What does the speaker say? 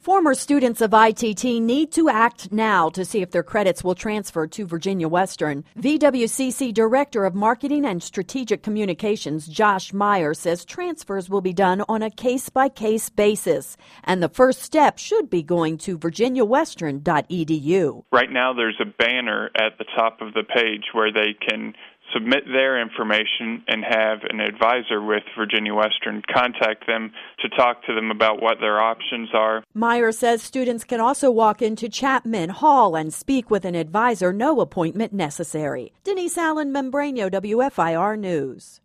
Former students of ITT need to act now to see if their credits will transfer to Virginia Western. VWCC Director of Marketing and Strategic Communications Josh Meyer says transfers will be done on a case-by-case basis, and the first step should be going to virginiawestern.edu. Right now there's a banner at the top of the page where they can submit their information and have an advisor with Virginia Western contact them to talk to them about what their options are. Meyer says students can also walk into Chapman Hall and speak with an advisor, no appointment necessary. Denise Allen, Membrano, WFIR News.